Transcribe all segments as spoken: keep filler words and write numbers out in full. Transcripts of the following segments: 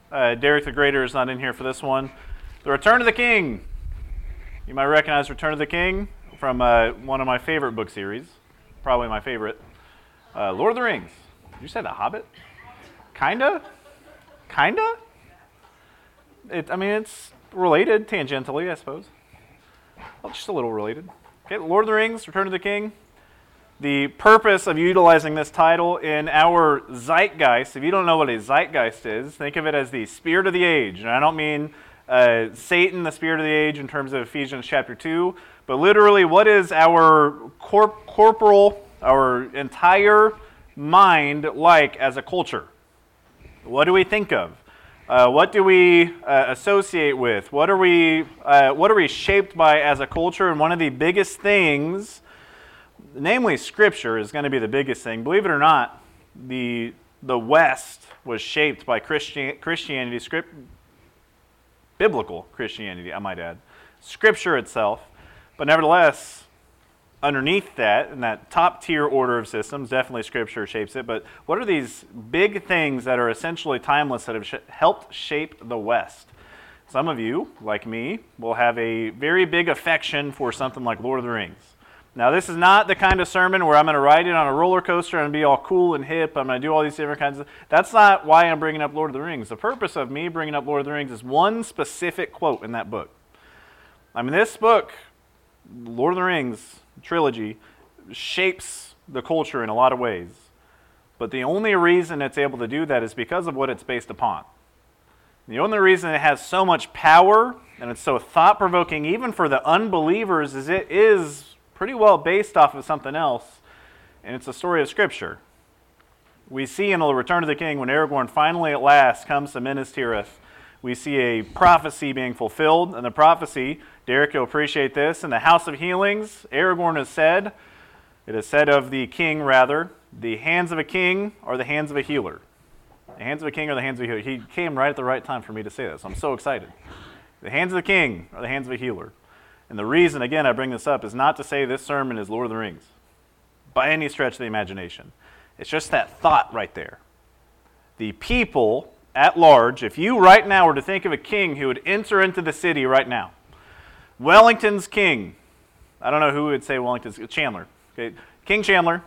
Uh, Derek the Greater is not in here for this one. The Return of the King. You might recognize Return of the King from uh, one of my favorite book series, probably my favorite. Uh, Lord of the Rings. Did you say The Hobbit? Kinda? Kinda? It, I mean, it's related tangentially, I suppose. Well, just a little related. Okay, Lord of the Rings, Return of the King. The purpose of utilizing this title in our zeitgeist, if you don't know what a zeitgeist is, think of it as the spirit of the age. And I don't mean uh, Satan, the spirit of the age, in terms of Ephesians chapter two, but literally what is our corp- corporal, our entire mind like as a culture? What do we think of? Uh, what do we uh, associate with? What are we, uh, what are we shaped by as a culture? And one of the biggest things, namely Scripture, is going to be the biggest thing. Believe it or not, the the West was shaped by Christian, Christianity, script, biblical Christianity, I might add, Scripture itself. But nevertheless, underneath that, in that top tier order of systems, definitely Scripture shapes it. But what are these big things that are essentially timeless that have sh- helped shape the West? Some of you, like me, will have a very big affection for something like Lord of the Rings. Now, this is not the kind of sermon where I'm going to ride it on a roller coaster and be all cool and hip. I'm going to do all these different kinds of... That's not why I'm bringing up Lord of the Rings. The purpose of me bringing up Lord of the Rings is one specific quote in that book. I mean, this book, Lord of the Rings trilogy, shapes the culture in a lot of ways. But the only reason it's able to do that is because of what it's based upon. The only reason it has so much power and it's so thought-provoking, even for the unbelievers, is it is pretty well based off of something else, and it's the story of Scripture. We see in The Return of the King, when Aragorn finally at last comes to Minas Tirith, we see a prophecy being fulfilled, and the prophecy, Derek, you'll appreciate this, in the House of Healings, Aragorn has said, it is said of the king, rather, the hands of a king are the hands of a healer. The hands of a king are the hands of a healer. He came right at the right time for me to say this. I'm so excited. The hands of the king are the hands of a healer. And the reason, again, I bring this up is not to say this sermon is Lord of the Rings, by any stretch of the imagination. It's just that thought right there. The people at large, if you right now were to think of a king who would enter into the city right now, Wellington's king, I don't know who would say Wellington's, Chandler, okay? King Chandler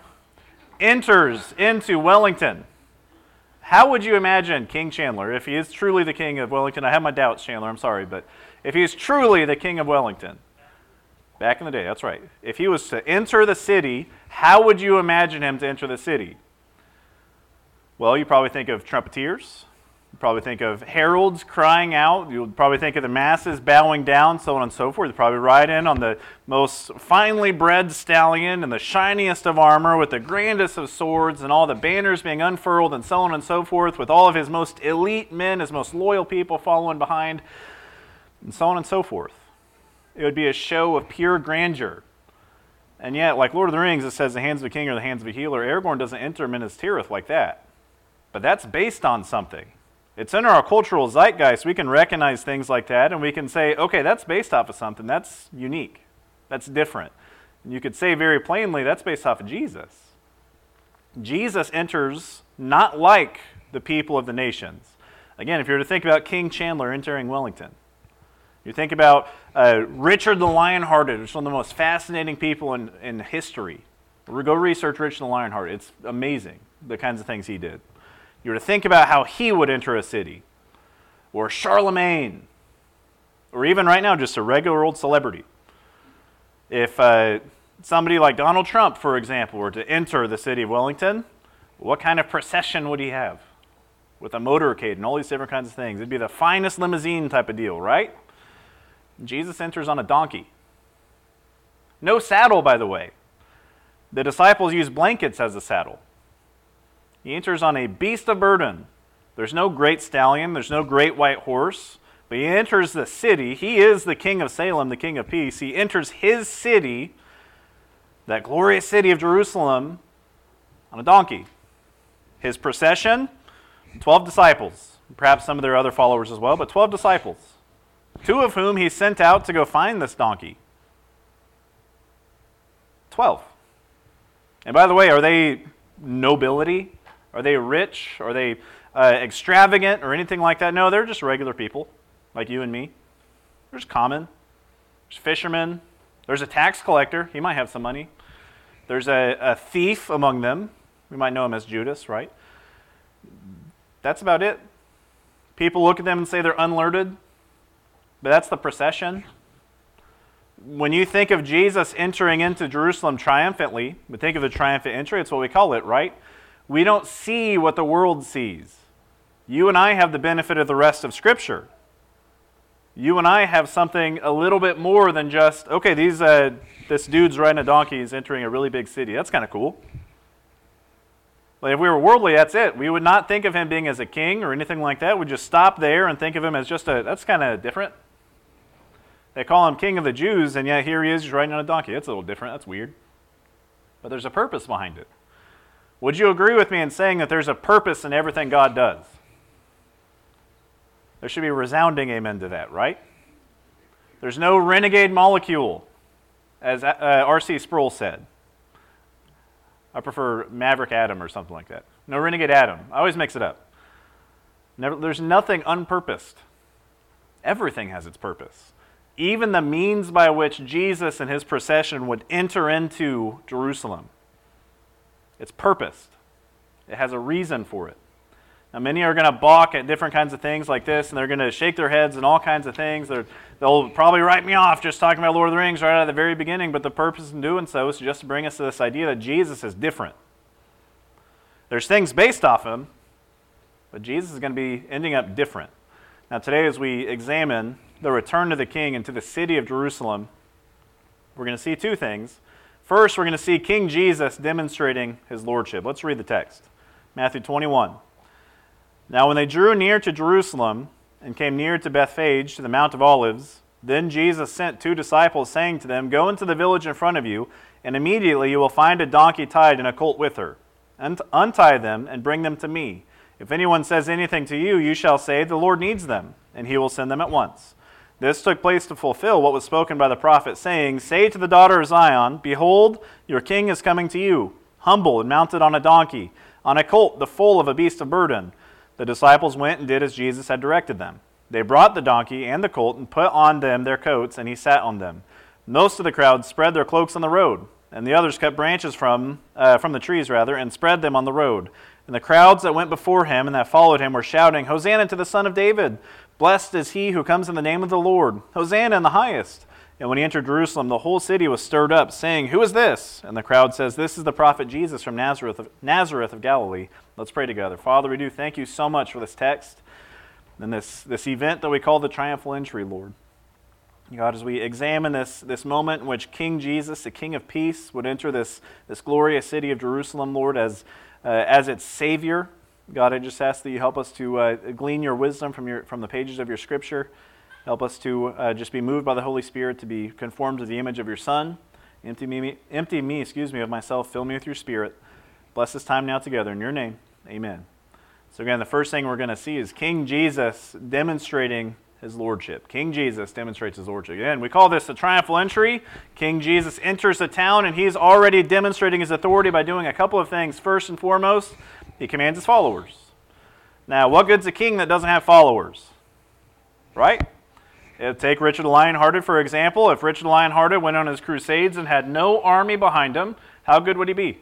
enters into Wellington. How would you imagine King Chandler, if he is truly the king of Wellington? I have my doubts, Chandler, I'm sorry, but if he is truly the king of Wellington, back in the day, that's right. If he was to enter the city, how would you imagine him to enter the city? Well, you probably think of trumpeters. You probably think of heralds crying out. You'll probably think of the masses bowing down, so on and so forth. You'll probably ride in on the most finely bred stallion and the shiniest of armor with the grandest of swords and all the banners being unfurled and so on and so forth, with all of his most elite men, his most loyal people following behind, and so on and so forth. It would be a show of pure grandeur. And yet, like Lord of the Rings, it says the hands of a king are the hands of a healer. Aragorn doesn't enter Minas Tirith like that. But that's based on something. It's in our cultural zeitgeist. We can recognize things like that, and we can say, okay, that's based off of something. That's unique. That's different. And you could say very plainly, that's based off of Jesus. Jesus enters not like the people of the nations. Again, if you were to think about King Chandler entering Wellington, you think about uh, Richard the Lionhearted, which is one of the most fascinating people in, in history. Go research Richard the Lionhearted. It's amazing, the kinds of things he did. You were to think about how he would enter a city. Or Charlemagne. Or even right now, just a regular old celebrity. If uh, somebody like Donald Trump, for example, were to enter the city of Wellington, what kind of procession would he have? With a motorcade and all these different kinds of things. It'd be the finest limousine type of deal, right? Jesus enters on a donkey. No saddle, by the way. The disciples use blankets as a saddle. He enters on a beast of burden. There's no great stallion. There's no great white horse. But he enters the city. He is the king of Salem, the king of peace. He enters his city, that glorious city of Jerusalem, on a donkey. His procession, twelve disciples. Perhaps some of their other followers as well, but twelve disciples. Two of whom he sent out to go find this donkey. Twelve. And by the way, are they nobility? Are they rich? Are they uh, extravagant or anything like that. No, they're just regular people, like you and me. They're just common. There's fishermen. There's a tax collector. He might have some money. There's a, a thief among them. We might know him as Judas, right? That's about it. People look at them and say they're unlearned, but that's the procession. When you think of Jesus entering into Jerusalem triumphantly, we think of the triumphant entry, it's what we call it, right? We don't see what the world sees. You and I have the benefit of the rest of Scripture. You and I have something a little bit more than just, okay, these uh, this dude's riding a donkey, he's entering a really big city. That's kind of cool. Like if we were worldly, that's it. We would not think of him being as a king or anything like that. We'd just stop there and think of him as just a, that's kind of different. They call him King of the Jews, and yet here he is, he's riding on a donkey. That's a little different. That's weird. But there's a purpose behind it. Would you agree with me in saying that there's a purpose in everything God does? There should be a resounding amen to that, right? There's no renegade molecule, as uh, R C Sproul said. I prefer Maverick Atom or something like that. No renegade atom. I always mix it up. Never, there's nothing unpurposed. Everything has its purpose. Even the means by which Jesus and his procession would enter into Jerusalem. It's purposed. It has a reason for it. Now, many are going to balk at different kinds of things like this, and they're going to shake their heads and all kinds of things. They're, they'll probably write me off just talking about Lord of the Rings right out of the very beginning, but the purpose in doing so is just to bring us to this idea that Jesus is different. There's things based off him, but Jesus is going to be ending up different. Now, today as we examine the return of the King into the city of Jerusalem, we're going to see two things. First, we're going to see King Jesus demonstrating his lordship. Let's read the text. Matthew twenty-one. Now when they drew near to Jerusalem and came near to Bethphage, to the Mount of Olives, then Jesus sent two disciples, saying to them, Go into the village in front of you, and immediately you will find a donkey tied and a colt with her. Untie them and bring them to me. If anyone says anything to you, you shall say, The Lord needs them, and he will send them at once. This took place to fulfill what was spoken by the prophet, saying, Say to the daughter of Zion, Behold, your king is coming to you, humble and mounted on a donkey, on a colt, the foal of a beast of burden. The disciples went and did as Jesus had directed them. They brought the donkey and the colt and put on them their coats, and he sat on them. Most of the crowd spread their cloaks on the road, and the others cut branches from uh, from the trees rather, and spread them on the road. And the crowds that went before him and that followed him were shouting, Hosanna to the Son of David! Blessed is he who comes in the name of the Lord! Hosanna in the highest! And when he entered Jerusalem, the whole city was stirred up, saying, Who is this? And the crowd says, This is the prophet Jesus from Nazareth of, Nazareth of Galilee. Let's pray together. Father, we do thank you so much for this text and this, this event that we call the triumphal entry, Lord. God, as we examine this, this moment in which King Jesus, the King of Peace, would enter this, this glorious city of Jerusalem, Lord, as, uh, as its Savior, God, I just ask that you help us to uh, glean your wisdom from, your, from the pages of your Scripture. Help us to uh, just be moved by the Holy Spirit to be conformed to the image of your Son. Empty me, empty me, excuse me, of myself. Fill me with your Spirit. Bless this time now together. In your name, amen. So again, the first thing we're going to see is King Jesus demonstrating his lordship. King Jesus demonstrates his lordship. Again, we call this the triumphal entry. King Jesus enters the town, and he's already demonstrating his authority by doing a couple of things. First and foremost, he commands his followers. Now, what good's a king that doesn't have followers? Right? Take Richard the Lionhearted, for example. If Richard the Lionhearted went on his crusades and had no army behind him, how good would he be?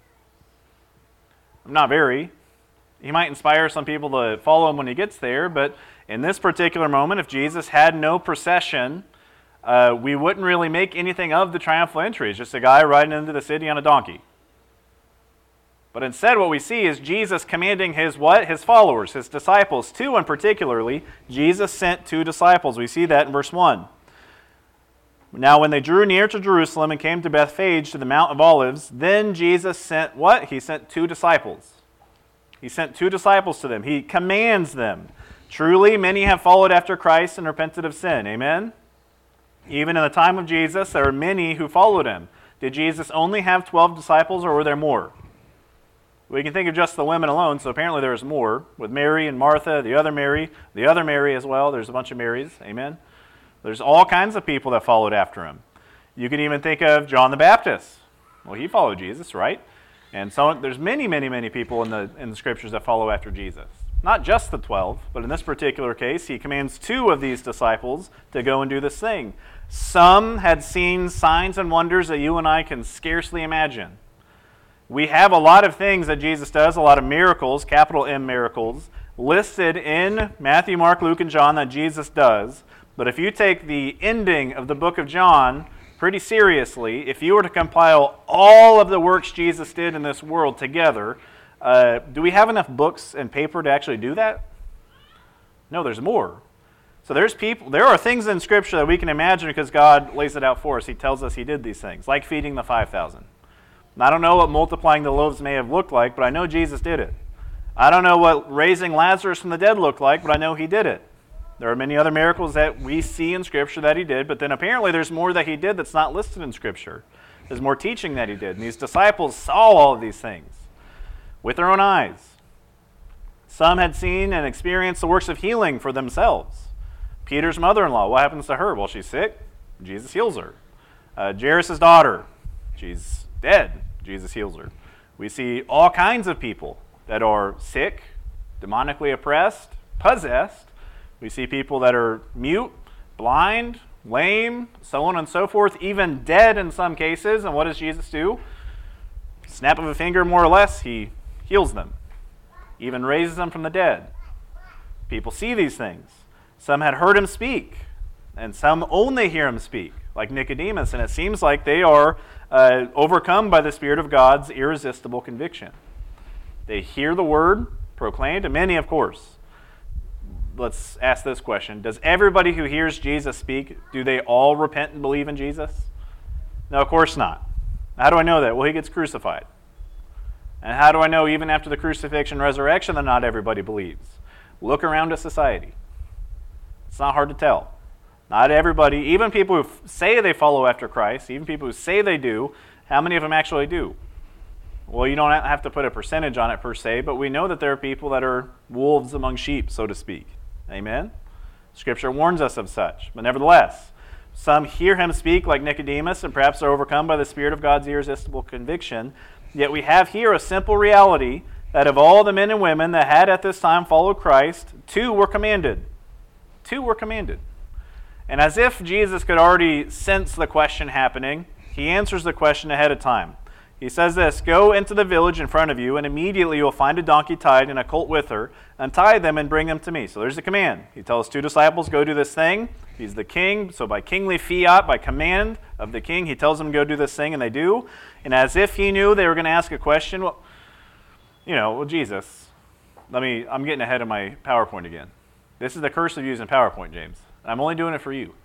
Not very. He might inspire some people to follow him when he gets there, but in this particular moment, if Jesus had no procession, uh, we wouldn't really make anything of the triumphal entry. It's just a guy riding into the city on a donkey. But instead what we see is Jesus commanding his what? His followers, his disciples. Two in particularly, Jesus sent two disciples. We see that in verse one. Now when they drew near to Jerusalem and came to Bethphage to the Mount of Olives, then Jesus sent what? He sent two disciples. He sent two disciples to them. He commands them. Truly, many have followed after Christ and repented of sin. Amen? Even in the time of Jesus, there were many who followed him. Did Jesus only have twelve disciples, or were there more? We can think of just the women alone, so apparently there's more, with Mary and Martha, the other Mary, the other Mary as well. There's a bunch of Marys, amen? There's all kinds of people that followed after him. You can even think of John the Baptist. Well, he followed Jesus, right? And so there's many, many, many people in the in the Scriptures that follow after Jesus. not just the twelve, but in this particular case, he commands two of these disciples to go and do this thing. Some had seen signs and wonders that you and I can scarcely imagine. We have a lot of things that Jesus does, a lot of miracles, capital M miracles, listed in Matthew, Mark, Luke, and John that Jesus does. But if you take the ending of the book of John pretty seriously, if you were to compile all of the works Jesus did in this world together, uh, do we have enough books and paper to actually do that? No, there's more. So there's people, there are things in Scripture that we can imagine because God lays it out for us. He tells us he did these things, like feeding the five thousand. I don't know what multiplying the loaves may have looked like, but I know Jesus did it. I don't know what raising Lazarus from the dead looked like, but I know he did it. There are many other miracles that we see in Scripture that he did, but then apparently there's more that he did that's not listed in Scripture. There's more teaching that he did. And these disciples saw all of these things with their own eyes. Some had seen and experienced the works of healing for themselves. Peter's mother-in-law, what happens to her? Well, she's sick. Jesus heals her. Uh, Jairus' daughter, she's dead. Jesus heals her. We see all kinds of people that are sick, demonically oppressed, possessed. We see people that are mute, blind, lame, so on and so forth, even dead in some cases. And what does Jesus do? Snap of a finger, more or less, he heals them, even raises them from the dead. People see these things. Some had heard him speak, and some only hear him speak, like Nicodemus, and it seems like they are uh, overcome by the Spirit of God's irresistible conviction. They hear the word proclaimed, and many, of course. Let's ask this question. Does everybody who hears Jesus speak, do they all repent and believe in Jesus? No, of course not. How do I know that? Well, he gets crucified. And how do I know even after the crucifixion and resurrection that not everybody believes? Look around at society. It's not hard to tell. Not everybody, even people who say they follow after Christ, even people who say they do, how many of them actually do? Well, you don't have to put a percentage on it per se, but we know that there are people that are wolves among sheep, so to speak. Amen? Scripture warns us of such. But nevertheless, some hear him speak like Nicodemus, and perhaps are overcome by the Spirit of God's irresistible conviction. Yet we have here a simple reality that of all the men and women that had at this time followed Christ, two were commanded. Two were commanded. And as if Jesus could already sense the question happening, he answers the question ahead of time. He says this, "Go into the village in front of you, and immediately you will find a donkey tied and a colt with her. Untie them and bring them to me." So there's the command. He tells two disciples, go do this thing. He's the king, so by kingly fiat, by command of the king, he tells them to go do this thing, and they do. And as if he knew they were going to ask a question, well, you know, well, Jesus, let me, I'm getting ahead of my PowerPoint again. This is the curse of using PowerPoint, James. I'm only doing it for you.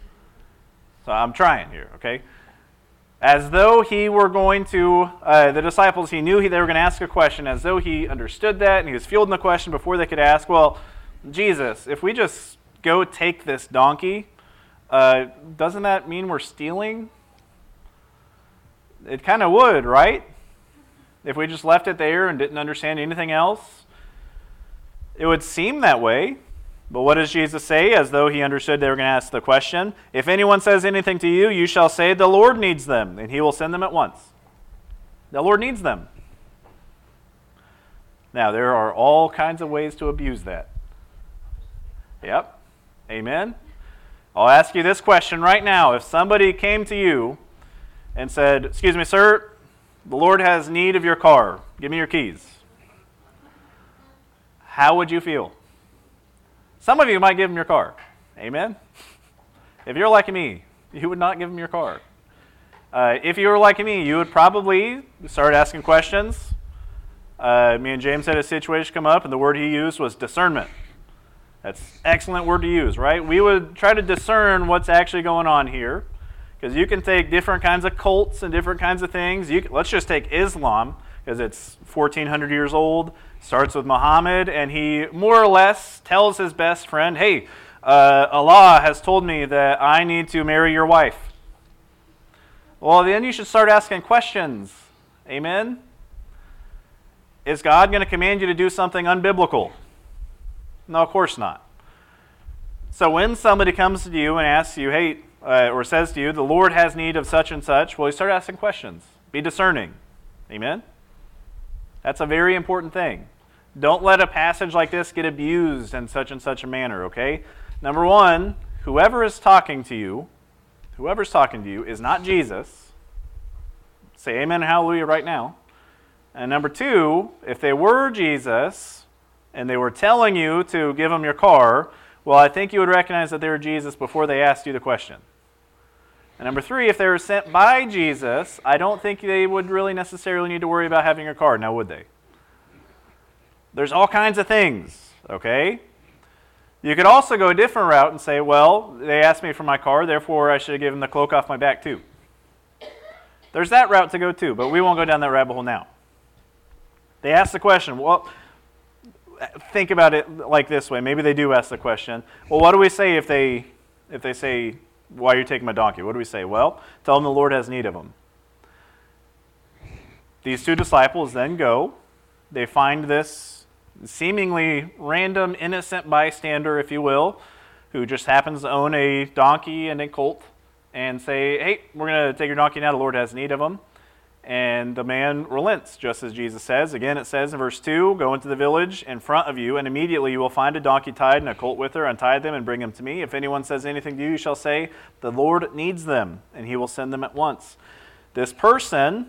So I'm trying here, okay? As though he were going to, uh, the disciples, he knew he, they were going to ask a question, as though he understood that, and he was fielding the question before they could ask, well, Jesus, if we just go take this donkey, uh, doesn't that mean we're stealing? It kind of would, right? If we just left it there and didn't understand anything else, it would seem that way. But what does Jesus say, as though he understood they were going to ask the question? "If anyone says anything to you, you shall say, 'The Lord needs them,' and he will send them at once." The Lord needs them. Now, there are all kinds of ways to abuse that. Yep. Amen. I'll ask you this question right now. If somebody came to you and said, "Excuse me, sir, the Lord has need of your car. Give me your keys." How would you feel? Some of you might give him your car. Amen? If you're like me, you would not give him your car. Uh, if you were like me, you would probably start asking questions. Uh, me and James had a situation come up, and the word he used was discernment. That's an excellent word to use, right? We would try to discern what's actually going on here, because you can take different kinds of cults and different kinds of things. You can, let's just take Islam, because it's fourteen hundred years old. Starts with Muhammad, and he more or less tells his best friend, "Hey, uh, Allah has told me that I need to marry your wife." Well, then you should start asking questions. Amen? Is God going to command you to do something unbiblical? No, of course not. So when somebody comes to you and asks you, hey, uh, or says to you, "The Lord has need of such and such," well, you start asking questions. Be discerning. Amen? That's a very important thing. Don't let a passage like this get abused in such and such a manner, okay? Number one, whoever is talking to you, whoever's talking to you is not Jesus. Say amen and hallelujah right now. And number two, if they were Jesus and they were telling you to give them your car, well, I think you would recognize that they were Jesus before they asked you the question. And number three, if they were sent by Jesus, I don't think they would really necessarily need to worry about having your car, now would they? There's all kinds of things, okay? You could also go a different route and say, well, they asked me for my car, therefore I should have given the cloak off my back too. There's that route to go too, but we won't go down that rabbit hole now. They asked the question, well, think about it like this way. Maybe they do ask the question, well, what do we say if they if they say, why are you taking my donkey? What do we say? Well, tell them the Lord has need of them. These two disciples then go. They find this seemingly random, innocent bystander, if you will, who just happens to own a donkey and a colt, and say, hey, we're going to take your donkey now. The Lord has need of them. And the man relents, just as Jesus says. Again, it says in verse two, go into the village in front of you, and immediately you will find a donkey tied and a colt with her. Untie them and bring them to me. If anyone says anything to you, you shall say, the Lord needs them, and he will send them at once. This person,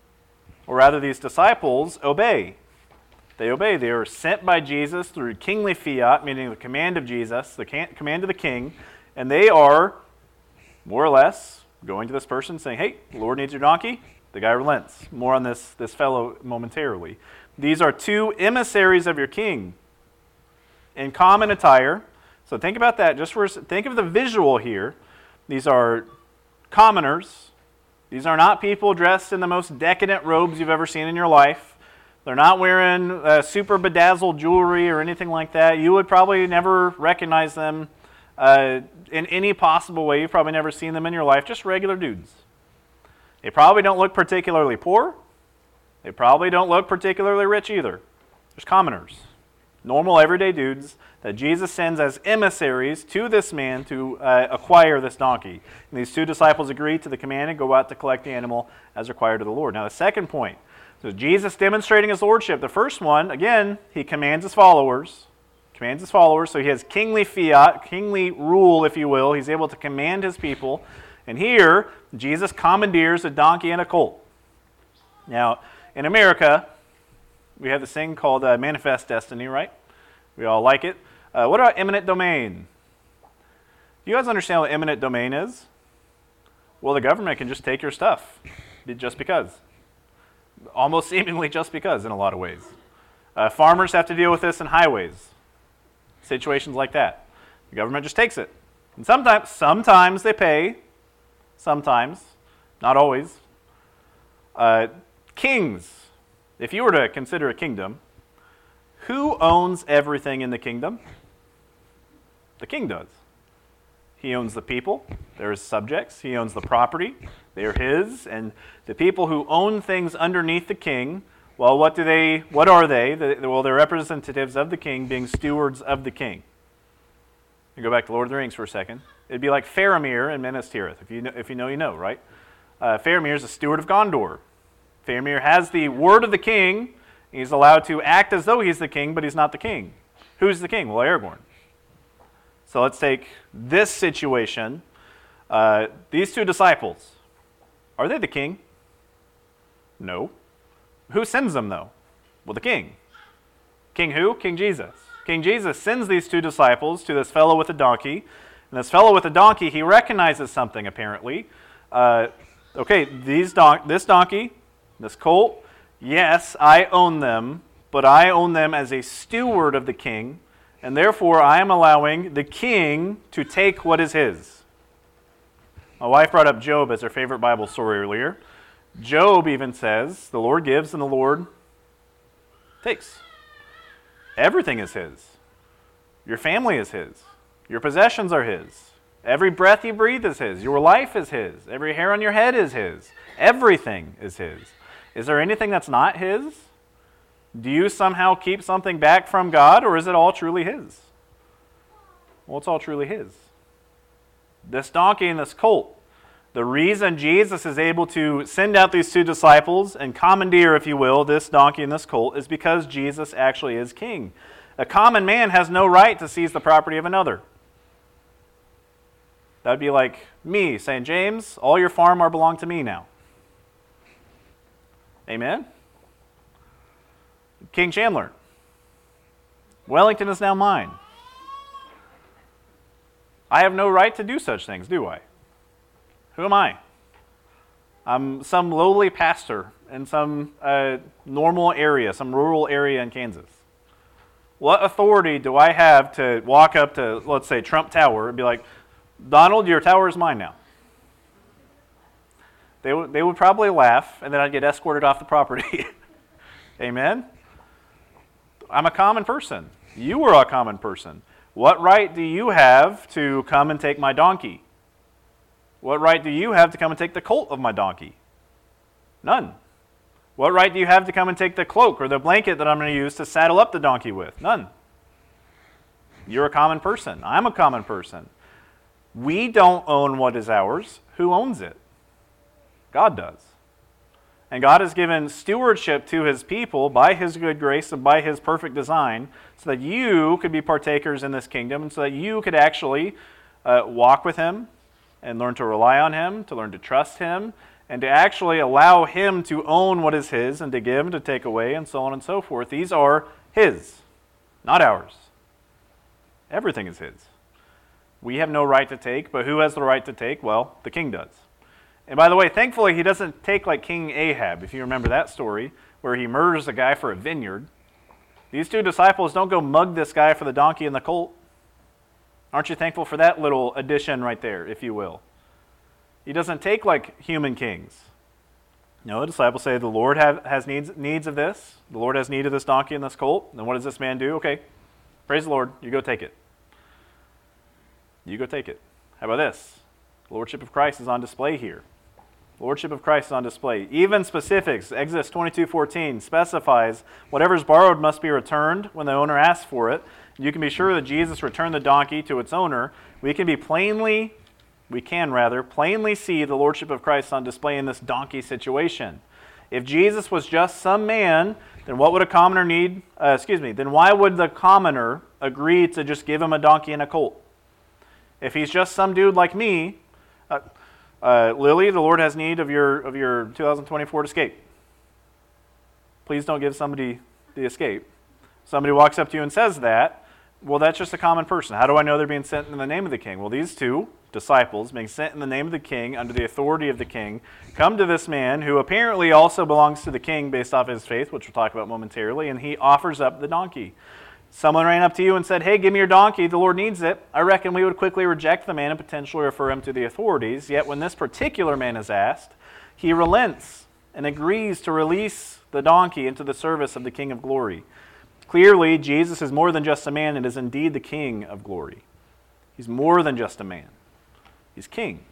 or rather these disciples, obey. They obey. They are sent by Jesus through kingly fiat, meaning the command of Jesus, the command of the king, and they are, more or less, going to this person saying, hey, the Lord needs your donkey. The guy relents. More on this, this fellow momentarily. These are two emissaries of your king in common attire. So think about that. Just for think of the visual here. These are commoners. These are not people dressed in the most decadent robes you've ever seen in your life. They're not wearing uh, super bedazzled jewelry or anything like that. You would probably never recognize them uh, in any possible way. You've probably never seen them in your life. Just regular dudes. They probably don't look particularly poor. They probably don't look particularly rich either. There's commoners, normal everyday dudes that Jesus sends as emissaries to this man to uh, acquire this donkey. And these two disciples agree to the command and go out to collect the animal as required of the Lord. Now the second point, so Jesus demonstrating his lordship. The first one, again, he commands his followers. Commands his followers, so he has kingly fiat, kingly rule, if you will. He's able to command his people. And here, Jesus commandeers a donkey and a colt. Now, in America, we have this thing called uh, Manifest Destiny, right? We all like it. Uh, what about eminent domain? Do you guys understand what eminent domain is? Well, the government can just take your stuff, just because. Almost seemingly just because, in a lot of ways. Uh, farmers have to deal with this in highways. Situations like that. The government just takes it. And sometimes, sometimes they pay. Sometimes, not always. Uh, kings, if you were to consider a kingdom, who owns everything in the kingdom? The king does. He owns the people. They're his subjects. He owns the property. They're his. And the people who own things underneath the king, well, what do they? What are they? Well, they're representatives of the king, being stewards of the king. You go back to Lord of the Rings for a second. It'd be like Faramir in Minas Tirith. If you know, if you know, you know, right? Uh, Faramir is a steward of Gondor. Faramir has the word of the king. He's allowed to act as though he's the king, but he's not the king. Who's the king? Well, Aragorn. So let's take this situation. Uh, these two disciples, are they the king? No. Who sends them, though? Well, the king. King who? King Jesus. King Jesus sends these two disciples to this fellow with a donkey. And this fellow with a donkey, he recognizes something, apparently. Uh, okay, these don- this donkey, this colt, yes, I own them, but I own them as a steward of the king, and therefore I am allowing the king to take what is his. My wife brought up Job as her favorite Bible story earlier. Job even says, the Lord gives and the Lord takes. Everything is his. Your family is his. Your possessions are his. Every breath you breathe is his. Your life is his. Every hair on your head is his. Everything is his. Is there anything that's not his? Do you somehow keep something back from God, or is it all truly his? Well, it's all truly his. This donkey and this colt, The reason Jesus is able to send out these two disciples and commandeer, if you will, this donkey and this colt is because Jesus actually is king. A common man has no right to seize the property of another. That would be like me saying, James, all your farm are belong to me now. Amen? King Chandler, Wellington is now mine. I have no right to do such things, do I? Who am I? I'm some lowly pastor in some uh, normal area, some rural area in Kansas. What authority do I have to walk up to, let's say, Trump Tower and be like, Donald, your tower is mine now? They, w- they would probably laugh, and then I'd get escorted off the property. Amen? I'm a common person. You are a common person. What right do you have to come and take my donkey? What right do you have to come and take the colt of my donkey? None. What right do you have to come and take the cloak or the blanket that I'm going to use to saddle up the donkey with? None. You're a common person. I'm a common person. We don't own what is ours. Who owns it? God does. And God has given stewardship to his people by his good grace and by his perfect design so that you could be partakers in this kingdom and so that you could actually uh, walk with him and learn to rely on him, to learn to trust him, and to actually allow him to own what is his and to give and to take away and so on and so forth. These are his, not ours. Everything is his. We have no right to take, but who has the right to take? Well, the king does. And by the way, thankfully, he doesn't take like King Ahab, if you remember that story, where he murders a guy for a vineyard. These two disciples don't go mug this guy for the donkey and the colt. Aren't you thankful for that little addition right there, if you will? He doesn't take like human kings. No, the disciples say, the Lord have, has needs, needs of this. The Lord has need of this donkey and this colt. Then what does this man do? Okay, praise the Lord. You go take it. You go take it. How about this? The Lordship of Christ is on display here. The Lordship of Christ is on display. Even specifics, Exodus twenty-two fourteen specifies whatever is borrowed must be returned when the owner asks for it. You can be sure that Jesus returned the donkey to its owner. We can be plainly, we can rather, plainly see the Lordship of Christ on display in this donkey situation. If Jesus was just some man, then what would a commoner need? Uh, excuse me, then why would the commoner agree to just give him a donkey and a colt? If he's just some dude like me, uh, uh, Lily, the Lord has need of your of your two thousand twenty Ford Escape. Please don't give somebody the Escape. Somebody walks up to you and says that, well, that's just a common person. How do I know they're being sent in the name of the king? Well, these two disciples, being sent in the name of the king, under the authority of the king, come to this man who apparently also belongs to the king based off his faith, which we'll talk about momentarily, and he offers up the donkey. Someone ran up to you and said, hey, give me your donkey, the Lord needs it. I reckon we would quickly reject the man and potentially refer him to the authorities. Yet when this particular man is asked, he relents and agrees to release the donkey into the service of the King of Glory. Clearly, Jesus is more than just a man and is indeed the King of Glory. He's more than just a man. He's king.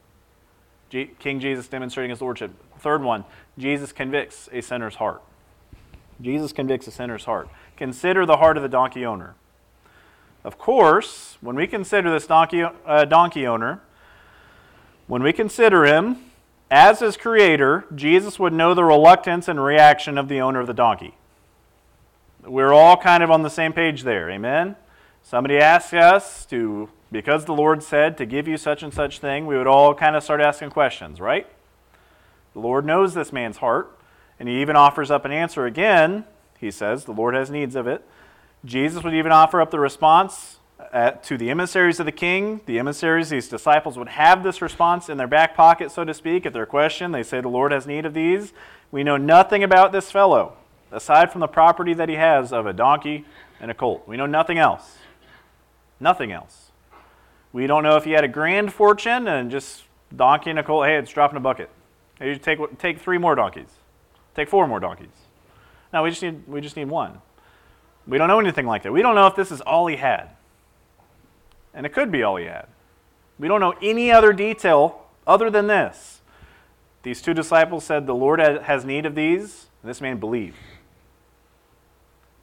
G- King Jesus demonstrating his lordship. Third one, Jesus convicts a sinner's heart. Jesus convicts a sinner's heart. Consider the heart of the donkey owner. Of course, when we consider this donkey, uh, donkey owner, when we consider him as his creator, Jesus would know the reluctance and reaction of the owner of the donkey. We're all kind of on the same page there, amen? Somebody asks us to, because the Lord said to give you such and such thing, we would all kind of start asking questions, right? The Lord knows this man's heart, and he even offers up an answer again. He says the Lord has needs of it. Jesus would even offer up the response at, to the emissaries of the king. The emissaries, these disciples, would have this response in their back pocket, so to speak. At their question, they say the Lord has need of these. We know nothing about this fellow, aside from the property that he has of a donkey and a colt. We know nothing else. Nothing else. We don't know if he had a grand fortune and just donkey and a colt. Hey, it's dropping a bucket. Hey, you take take three more donkeys. Take four more donkeys. No, we just need we just need one. We don't know anything like that. We don't know if this is all he had. And it could be all he had. We don't know any other detail other than this. These two disciples said, the Lord has need of these, and this man believed.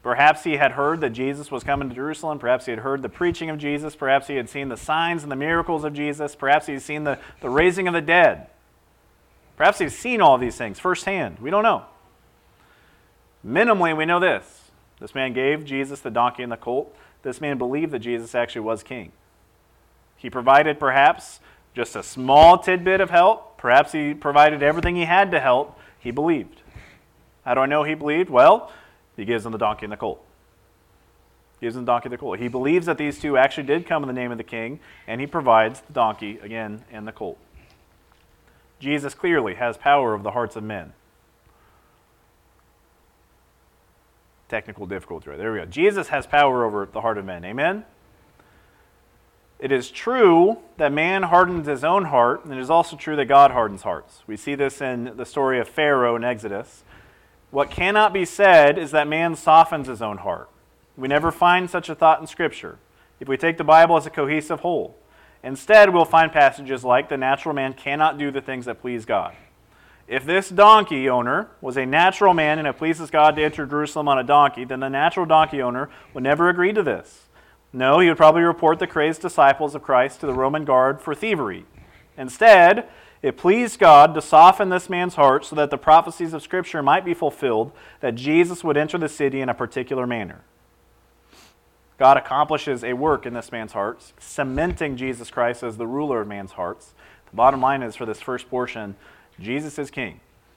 Perhaps he had heard that Jesus was coming to Jerusalem. Perhaps he had heard the preaching of Jesus. Perhaps he had seen the signs and the miracles of Jesus. Perhaps he had seen the, the raising of the dead. Perhaps he's seen all of these things firsthand. We don't know. Minimally, we know this. This man gave Jesus the donkey and the colt. This man believed that Jesus actually was king. He provided perhaps just a small tidbit of help. Perhaps he provided everything he had to help. He believed. How do I know he believed? Well, he gives him the donkey and the colt. He gives him the donkey and the colt. He believes that these two actually did come in the name of the king, and he provides the donkey again and the colt. Jesus clearly has power over the hearts of men. Technical difficulty right there. We go. Jesus has power over the heart of men. Amen? It is true that man hardens his own heart, and it is also true that God hardens hearts. We see this in the story of Pharaoh in Exodus. What cannot be said is that man softens his own heart. We never find such a thought in Scripture, if we take the Bible as a cohesive whole. Instead, we'll find passages like, the natural man cannot do the things that please God. If this donkey owner was a natural man and it pleases God to enter Jerusalem on a donkey, then the natural donkey owner would never agree to this. No, he would probably report the crazed disciples of Christ to the Roman guard for thievery. Instead, it pleased God to soften this man's heart so that the prophecies of Scripture might be fulfilled, that Jesus would enter the city in a particular manner. God accomplishes a work in this man's heart, cementing Jesus Christ as the ruler of man's hearts. The bottom line is, for this first portion, Jesus is king.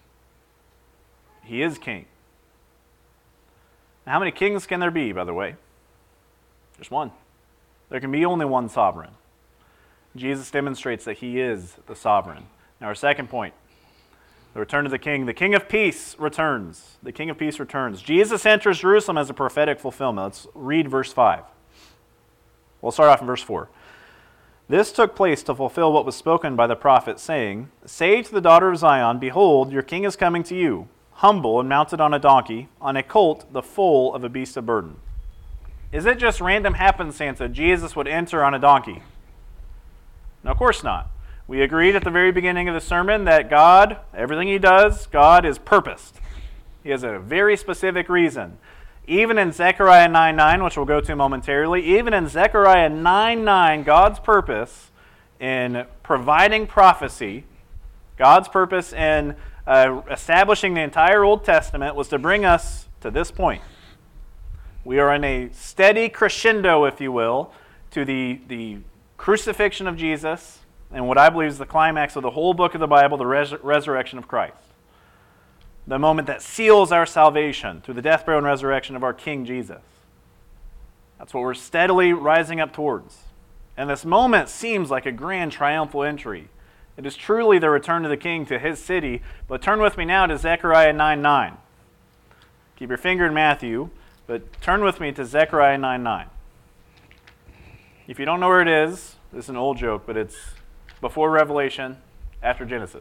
He is king. Now, how many kings can there be, by the way? Just one. There can be only one sovereign. Jesus demonstrates that he is the sovereign. Now, our second point, the return of the king. The King of Peace returns. The King of Peace returns. Jesus enters Jerusalem as a prophetic fulfillment. Let's read verse five. We'll start off in verse four. This took place to fulfill what was spoken by the prophet, saying, Say to the daughter of Zion, Behold, your king is coming to you, humble and mounted on a donkey, on a colt, the foal of a beast of burden. Is it just random happenstance that Jesus would enter on a donkey? No, of course not. We agreed at the very beginning of the sermon that God, everything he does, God is purposed. He has a very specific reason. Even in Zechariah nine nine, which we'll go to momentarily, even in Zechariah nine nine, God's purpose in providing prophecy, God's purpose in uh, establishing the entire Old Testament was to bring us to this point. We are in a steady crescendo, if you will, to the, the crucifixion of Jesus, and what I believe is the climax of the whole book of the Bible, the res- resurrection of Christ. The moment that seals our salvation through the death, burial, and resurrection of our King Jesus. That's what we're steadily rising up towards. And this moment seems like a grand triumphal entry. It is truly the return of the King to his city. But turn with me now to Zechariah nine nine. Keep your finger in Matthew, but turn with me to Zechariah nine nine. If you don't know where it is, this is an old joke, but it's before Revelation, after Genesis.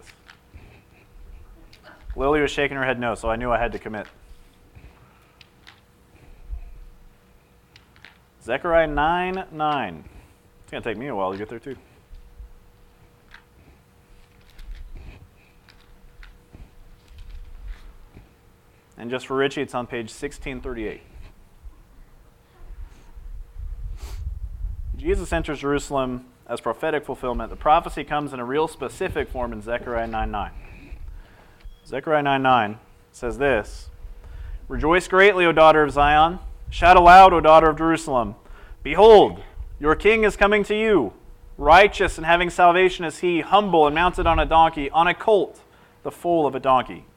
Lily was shaking her head no, so I knew I had to commit. Zechariah nine nine. It's going to take me a while to get there too. And just for Richie, it's on page sixteen thirty-eight. Jesus enters Jerusalem as prophetic fulfillment. The prophecy comes in a real specific form in Zechariah nine nine. Zechariah nine nine says this, Rejoice greatly, O daughter of Zion. Shout aloud, O daughter of Jerusalem. Behold, your king is coming to you. Righteous and having salvation is he, humble and mounted on a donkey, on a colt, the foal of a donkey.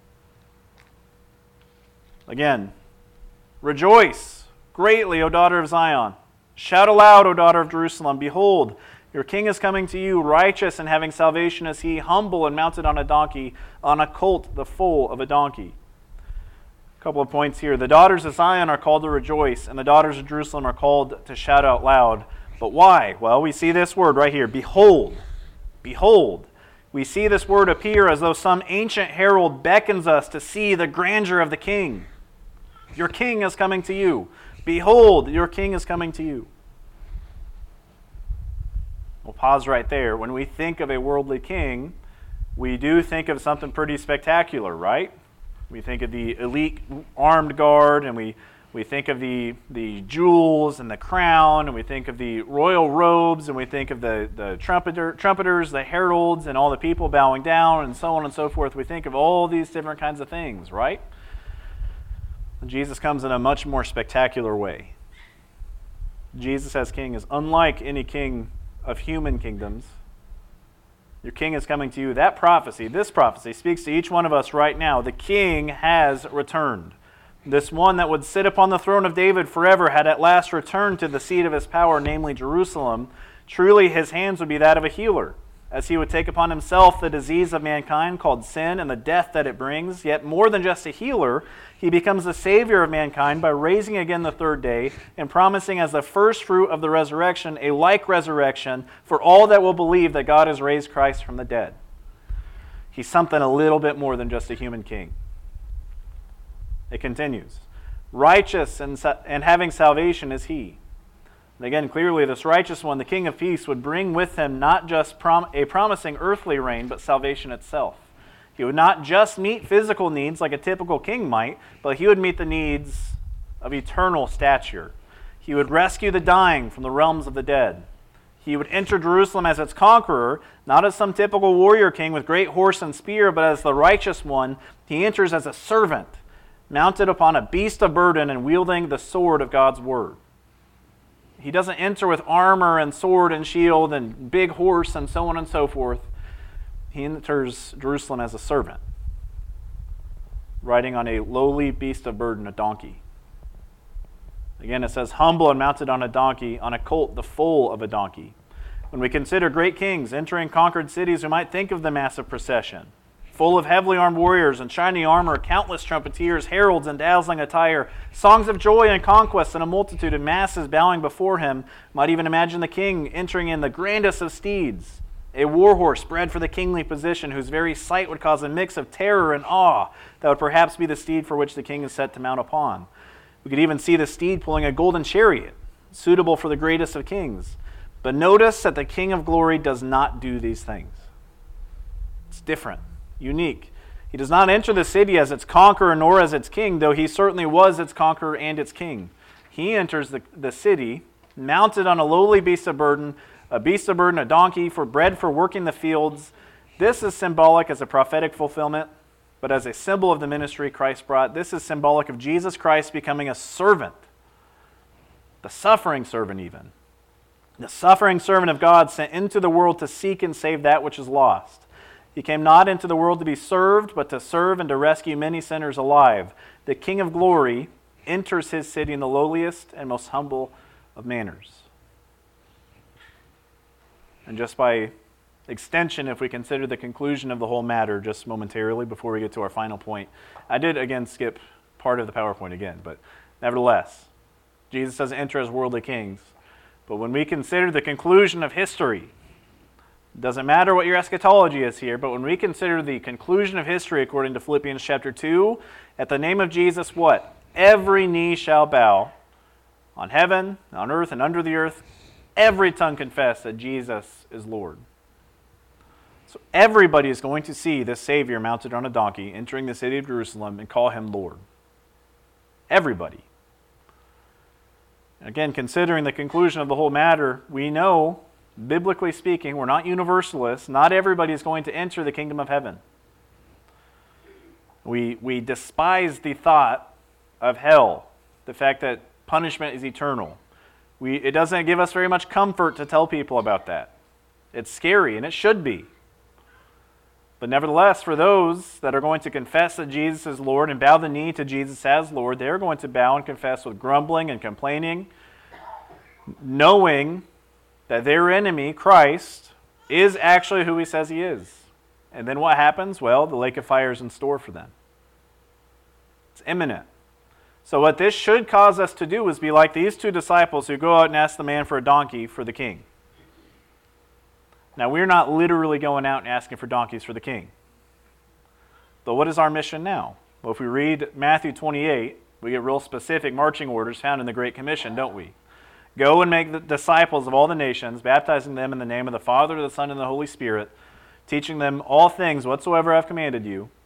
Again, rejoice greatly, O daughter of Zion. Shout aloud, O daughter of Jerusalem. Behold, your king is coming to you. Righteous and having salvation is he, humble and mounted on a donkey, on a colt, the foal of a donkey. A couple of points here. The daughters of Zion are called to rejoice, and the daughters of Jerusalem are called to shout out loud. But why? Well, we see this word right here, behold. Behold. We see this word appear as though some ancient herald beckons us to see the grandeur of the king. Your king is coming to you. Behold, your king is coming to you. We'll pause right there. When we think of a worldly king, we do think of something pretty spectacular, right? We think of the elite armed guard, and we, We think of the, the jewels and the crown, and we think of the royal robes, and we think of the, the trumpeter, trumpeters, the heralds, and all the people bowing down, and so on and so forth. We think of all these different kinds of things, right? Jesus comes in a much more spectacular way. Jesus as king is unlike any king of human kingdoms. Your king is coming to you. That prophecy, this prophecy, speaks to each one of us right now. The king has returned. This one that would sit upon the throne of David forever had at last returned to the seat of his power, namely Jerusalem. Truly his hands would be that of a healer, as he would take upon himself the disease of mankind called sin and the death that it brings. Yet more than just a healer, he becomes the Savior of mankind by raising again the third day and promising as the first fruit of the resurrection a like resurrection for all that will believe that God has raised Christ from the dead. He's something a little bit more than just a human king. It continues. Righteous and, and having salvation is he. And again, clearly this righteous one, the King of Peace, would bring with him not just prom- a promising earthly reign, but salvation itself. He would not just meet physical needs like a typical king might, but he would meet the needs of eternal stature. He would rescue the dying from the realms of the dead. He would enter Jerusalem as its conqueror, not as some typical warrior king with great horse and spear, but as the righteous one. He enters as a servant, mounted upon a beast of burden and wielding the sword of God's word. He doesn't enter with armor and sword and shield and big horse and so on and so forth. He enters Jerusalem as a servant, riding on a lowly beast of burden, a donkey. Again, it says, humble and mounted on a donkey, on a colt, the foal of a donkey. When we consider great kings entering conquered cities, we might think of the massive procession, full of heavily armed warriors and shiny armor, countless trumpeters, heralds in dazzling attire, songs of joy and conquest, and a multitude of masses bowing before him. Might even imagine the king entering in the grandest of steeds, a war horse bred for the kingly position, whose very sight would cause a mix of terror and awe that would perhaps be the steed for which the king is set to mount upon. We could even see the steed pulling a golden chariot, suitable for the greatest of kings. But notice that the King of Glory does not do these things. It's different. Unique. He does not enter the city as its conqueror nor as its king, though he certainly was its conqueror and its king. He enters the, the city mounted on a lowly beast of burden, a beast of burden, a donkey, for bread for working the fields. This is symbolic as a prophetic fulfillment, but as a symbol of the ministry Christ brought. This is symbolic of Jesus Christ becoming a servant, the suffering servant even. The suffering servant of God sent into the world to seek and save that which is lost. He came not into the world to be served, but to serve and to rescue many sinners alive. The King of Glory enters his city in the lowliest and most humble of manners. And just by extension, if we consider the conclusion of the whole matter just momentarily before we get to our final point, I did again skip part of the PowerPoint again, but nevertheless, Jesus doesn't enter as worldly kings. But when we consider the conclusion of history, it doesn't matter what your eschatology is here, but when we consider the conclusion of history according to Philippians chapter two, at the name of Jesus, what? Every knee shall bow, on heaven, on earth, and under the earth. Every tongue confess that Jesus is Lord. So everybody is going to see this Savior mounted on a donkey entering the city of Jerusalem and call him Lord. Everybody. Again, considering the conclusion of the whole matter, we know, biblically speaking, we're not universalists. Not everybody is going to enter the kingdom of heaven. We, we despise the thought of hell, the fact that punishment is eternal. We, it doesn't give us very much comfort to tell people about that. It's scary, and it should be. But nevertheless, for those that are going to confess that Jesus is Lord and bow the knee to Jesus as Lord, they're going to bow and confess with grumbling and complaining, knowing that their enemy, Christ, is actually who he says he is. And then what happens? Well, the lake of fire is in store for them. It's imminent. So what this should cause us to do is be like these two disciples who go out and ask the man for a donkey for the king. Now, we're not literally going out and asking for donkeys for the king. But what is our mission now? Well, if we read Matthew twenty-eight, we get real specific marching orders found in the Great Commission, don't we? Go and make the disciples of all the nations, baptizing them in the name of the Father, the Son, and the Holy Spirit, teaching them all things whatsoever I have commanded you.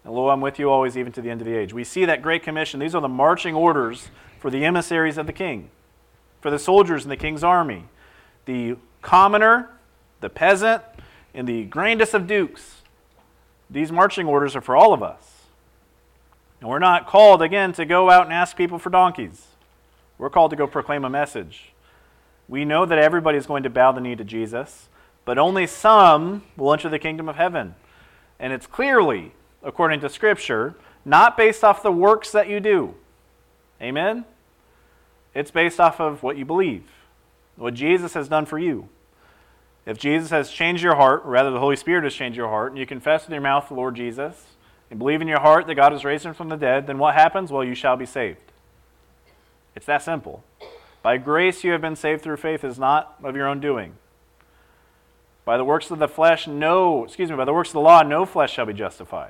And lo, I'm with you always, even to the end of the age. We see that Great Commission. These are the marching orders for the emissaries of the king, for the soldiers in the king's army, the commoner, the peasant, and the grandest of dukes. These marching orders are for all of us. And we're not called, again, to go out and ask people for donkeys. We're called to go proclaim a message. We know that everybody is going to bow the knee to Jesus, but only some will enter the kingdom of heaven. And it's clearly, according to Scripture, not based off the works that you do. Amen? It's based off of what you believe, what Jesus has done for you. If Jesus has changed your heart, or rather the Holy Spirit has changed your heart, and you confess with your mouth the Lord Jesus, and believe in your heart that God has raised him from the dead, then what happens? Well, you shall be saved. It's that simple. By grace you have been saved through faith, is not of your own doing. By the works of the flesh, no, excuse me, by the works of the law, no flesh shall be justified.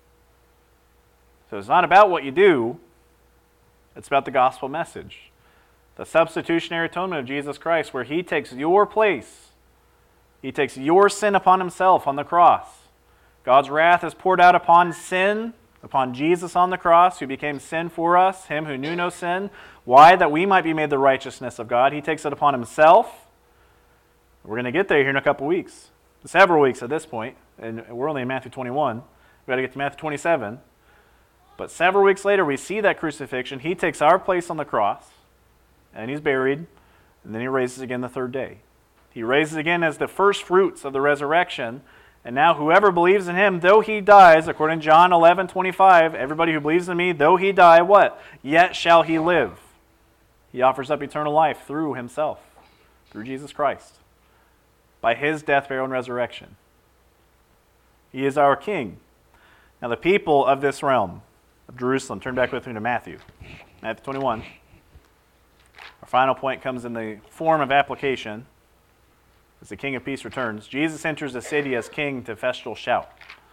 So it's not about what you do, it's about the gospel message. The substitutionary atonement of Jesus Christ, where he takes your place. He takes your sin upon himself on the cross. God's wrath is poured out upon sin, upon Jesus on the cross, who became sin for us, him who knew no sin. Why? That we might be made the righteousness of God. He takes it upon himself. We're going to get there here in a couple weeks. Several weeks at this point, and we're only in Matthew twenty-one. We've got to get to Matthew twenty-seven. But several weeks later, we see that crucifixion. He takes our place on the cross, and he's buried, and then he raises again the third day. He raises again as the first fruits of the resurrection, and now whoever believes in him, though he dies, according to John eleven twenty-five, everybody who believes in me, though he die, what? Yet shall he live. He offers up eternal life through himself, through Jesus Christ, by his death, burial, and resurrection. He is our king. Now the people of this realm, of Jerusalem, turn back with me to Matthew. Matthew twenty-one. Our final point comes in the form of application. As the King of Peace returns, Jesus enters the city as king to festal shout.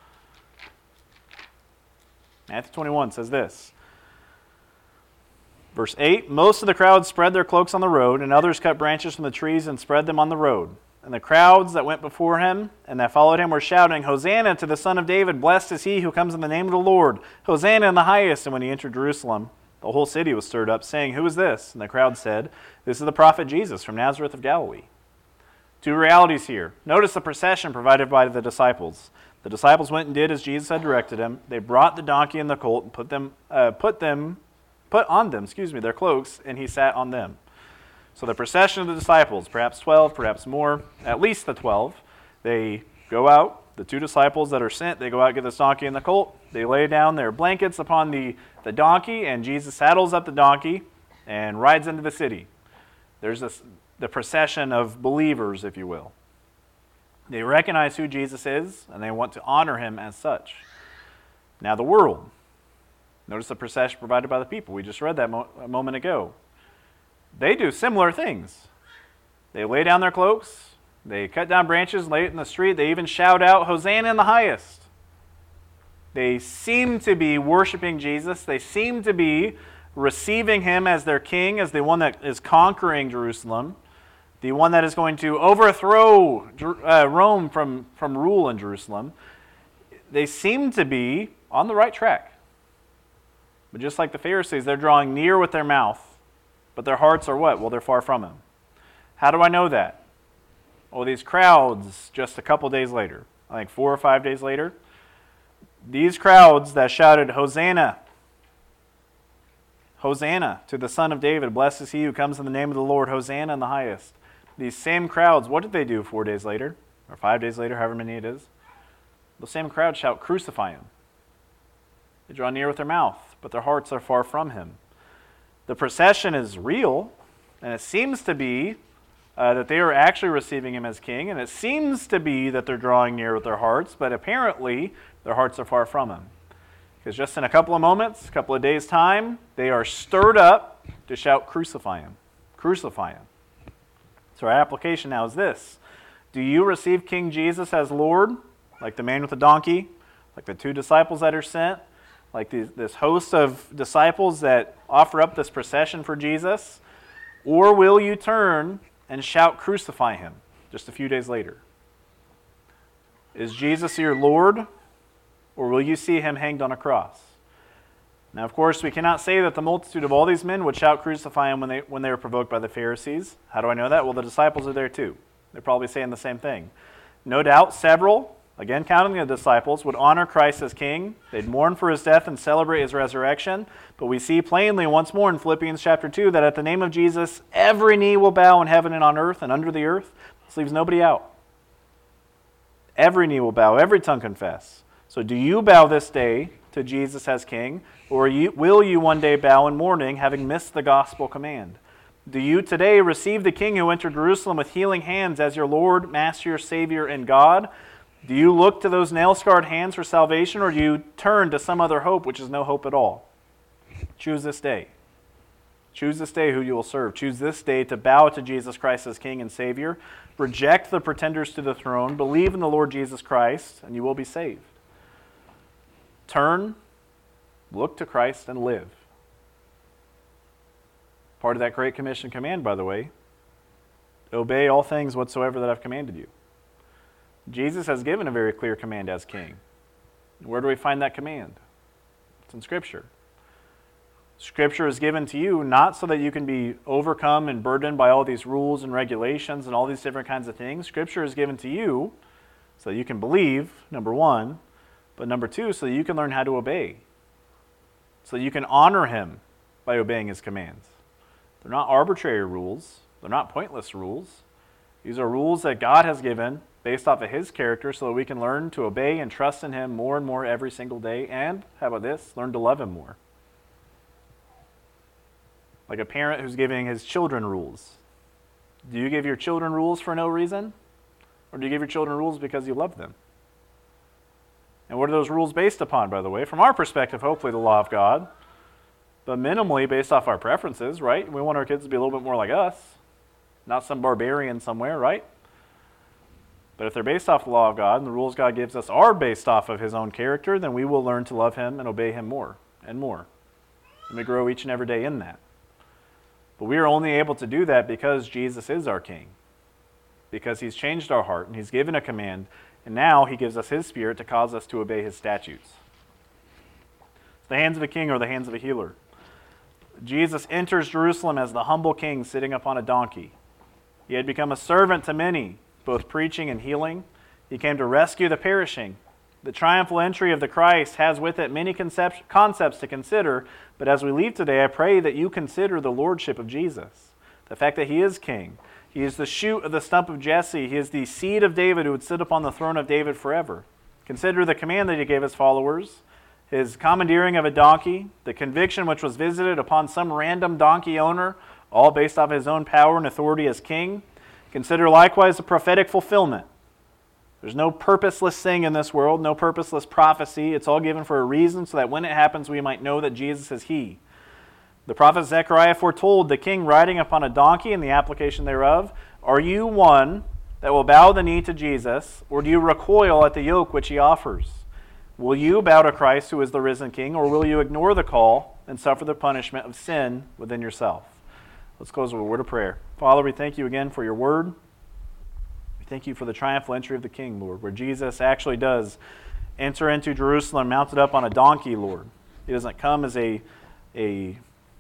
Matthew twenty-one says this. Verse eight, most of the crowd spread their cloaks on the road, and others cut branches from the trees and spread them on the road. And the crowds that went before him and that followed him were shouting, Hosanna to the Son of David, blessed is he who comes in the name of the Lord. Hosanna in the highest. And when he entered Jerusalem, the whole city was stirred up, saying, Who is this? And the crowd said, This is the prophet Jesus from Nazareth of Galilee. Two realities here. Notice the procession provided by the disciples. The disciples went and did as Jesus had directed them. They brought the donkey and the colt and put them, uh, put them, put on them, excuse me, their cloaks, and he sat on them. So the procession of the disciples, perhaps twelve, perhaps more, at least the twelve, they go out. The two disciples that are sent, they go out, get this donkey and the colt. They lay down their blankets upon the, the donkey, and Jesus saddles up the donkey and rides into the city. There's this, the procession of believers, if you will. They recognize who Jesus is, and they want to honor him as such. Now the world. Notice the procession provided by the people. We just read that mo- a moment ago. They do similar things. They lay down their cloaks. They cut down branches, lay it in the street. They even shout out, Hosanna in the highest. They seem to be worshiping Jesus. They seem to be receiving him as their king, as the one that is conquering Jerusalem, the one that is going to overthrow uh, Rome from, from rule in Jerusalem. They seem to be on the right track. But just like the Pharisees, they're drawing near with their mouth, but their hearts are what? Well, they're far from him. How do I know that? Well, these crowds just a couple days later, I think four or five days later, these crowds that shouted, Hosanna, Hosanna to the Son of David, blessed is he who comes in the name of the Lord, Hosanna in the highest. These same crowds, what did they do four days later, or five days later, however many it is? The same crowd shout, crucify him. They draw near with their mouth, but their hearts are far from him. The procession is real, and it seems to be uh, that they are actually receiving him as king, and it seems to be that they're drawing near with their hearts, but apparently their hearts are far from him. Because just in a couple of moments, a couple of days' time, they are stirred up to shout, crucify him, crucify him. So our application now is this. Do you receive King Jesus as Lord, like the man with the donkey, like the two disciples that are sent, like these, this host of disciples that offer up this procession for Jesus? Or will you turn and shout, crucify him, just a few days later? Is Jesus your Lord, or will you see him hanged on a cross? Now, of course, we cannot say that the multitude of all these men would shout, crucify him, when they, when they were provoked by the Pharisees. How do I know that? Well, the disciples are there too. They're probably saying the same thing. No doubt several, again counting the disciples, would honor Christ as king. They'd mourn for his death and celebrate his resurrection. But we see plainly once more in Philippians chapter two that at the name of Jesus, every knee will bow in heaven and on earth and under the earth. This leaves nobody out. Every knee will bow, every tongue confess. So do you bow this day to Jesus as king, or you, will you one day bow in mourning, having missed the gospel command? Do you today receive the King who entered Jerusalem with healing hands as your Lord, Master, Savior, and God? Do you look to those nail-scarred hands for salvation, or do you turn to some other hope, which is no hope at all? Choose this day. Choose this day who you will serve. Choose this day to bow to Jesus Christ as King and Savior. Reject the pretenders to the throne. Believe in the Lord Jesus Christ, and you will be saved. Turn, look to Christ, and live. Part of that Great Commission command, by the way, obey all things whatsoever that I've commanded you. Jesus has given a very clear command as king. Where do we find that command? It's in Scripture. Scripture is given to you not so that you can be overcome and burdened by all these rules and regulations and all these different kinds of things. Scripture is given to you so that you can believe, number one, but number two, so that you can learn how to obey. So that you can honor him by obeying his commands. They're not arbitrary rules. They're not pointless rules. These are rules that God has given based off of his character so that we can learn to obey and trust in him more and more every single day. And, how about this? Learn to love him more. Like a parent who's giving his children rules. Do you give your children rules for no reason? Or do you give your children rules because you love them? And what are those rules based upon, by the way? From our perspective, hopefully the law of God. But minimally based off our preferences, right? We want our kids to be a little bit more like us. Not some barbarian somewhere, right? But if they're based off the law of God and the rules God gives us are based off of his own character, then we will learn to love him and obey him more and more. And we grow each and every day in that. But we are only able to do that because Jesus is our King. Because he's changed our heart and he's given a command. And now he gives us his Spirit to cause us to obey his statutes. The hands of a king are the hands of a healer. Jesus enters Jerusalem as the humble king sitting upon a donkey. He had become a servant to many, both preaching and healing. He came to rescue the perishing. The triumphal entry of the Christ has with it many concept- concepts to consider, but as we leave today, I pray that you consider the lordship of Jesus. The fact that he is king. He is the shoot of the stump of Jesse. He is the seed of David who would sit upon the throne of David forever. Consider the command that he gave his followers, his commandeering of a donkey, the conviction which was visited upon some random donkey owner, all based off his own power and authority as king. Consider likewise the prophetic fulfillment. There's no purposeless thing in this world, no purposeless prophecy. It's all given for a reason so that when it happens we might know that Jesus is he. The prophet Zechariah foretold the king riding upon a donkey and the application thereof. Are you one that will bow the knee to Jesus, or do you recoil at the yoke which he offers? Will you bow to Christ, who is the risen King, or will you ignore the call and suffer the punishment of sin within yourself? Let's close with a word of prayer. Father, we thank you again for your word. We thank you for the triumphal entry of the King, Lord, where Jesus actually does enter into Jerusalem mounted up on a donkey, Lord. He doesn't come as a, a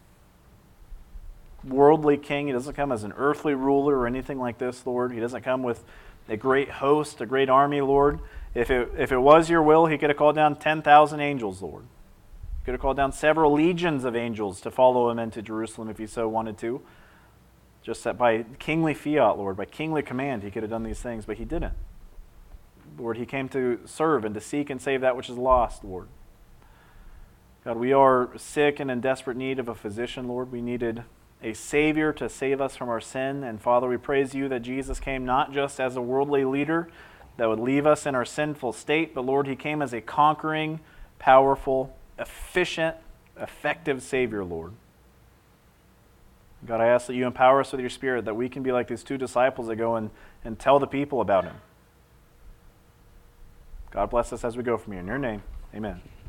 worldly king. He doesn't come as an earthly ruler or anything like this, Lord. He doesn't come with a great host, a great army, Lord. If it, if it was your will, he could have called down ten thousand angels, Lord. He could have called down several legions of angels to follow him into Jerusalem if he so wanted to. Just that by kingly fiat, Lord, by kingly command, he could have done these things, but he didn't. Lord, he came to serve and to seek and save that which is lost, Lord. God, we are sick and in desperate need of a physician, Lord. We needed a Savior to save us from our sin. And Father, we praise you that Jesus came not just as a worldly leader that would leave us in our sinful state, but Lord, he came as a conquering, powerful, efficient, effective Savior, Lord. God, I ask that you empower us with your Spirit, that we can be like these two disciples that go and, and tell the people about him. God bless us as we go from here. In your name, amen.